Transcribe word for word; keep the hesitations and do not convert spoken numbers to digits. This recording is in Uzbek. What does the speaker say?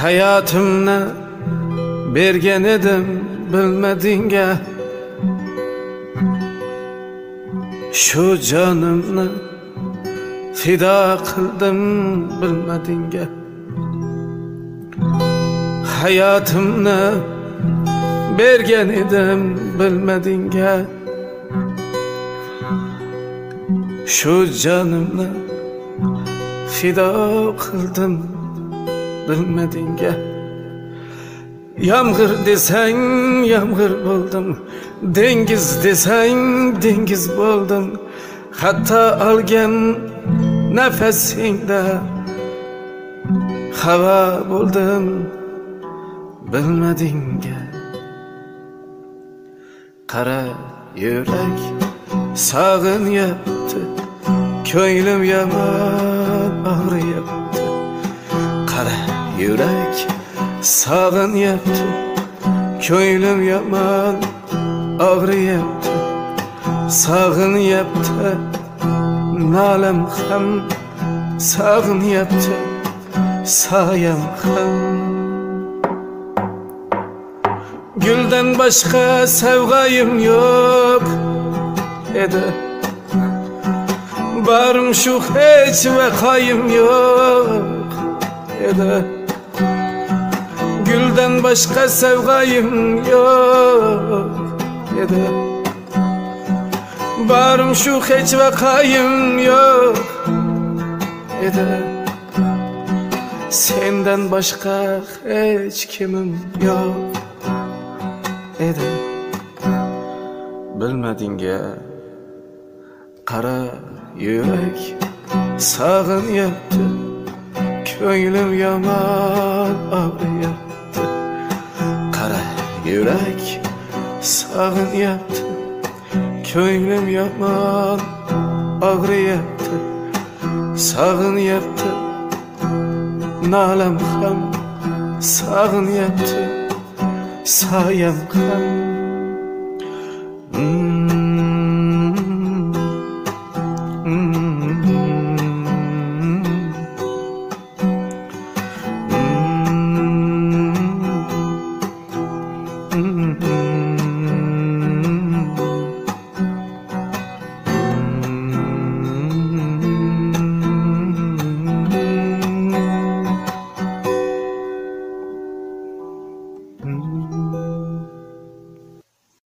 Hayatımni bergan edim bilmadingga, shu jonimni fido qildim bilmadingga. Hayotimni bergan edim bilmadingga, shu jonimni fido qildim bilmadingga. Yomg'ir desang yomg'ir bo'ldim, dengiz desang dengiz bo'ldim. Hatto olgan nafasingda havo bo'ldim bilmadingga. Qara yurak sog'inyapti, ko'nglim yomon og'riyapti. Qara yurak sog'inyapti, ko'nglim yomon og'riyapti. Sog'inyapti, nolam ham sog'inyapti, soyam ham. Guldan boshqa sevgayim yo'q edi, barim shu hech vaqoyim yo'q edi. Guldan boshqa sevgayim yo'q edi, barim shu hech vaqoyim yo'q edi. Sendan boshqa hech kimim yo'q edi bilmadingga. Qara yurak sog'inyapti, ko'nglim yomon og'riyapti. Qara yurak sog'inyapti, ko'nglim yomon og'riyapti. Sog'inyapti, nolam ham sog'inyapti, soyam ham.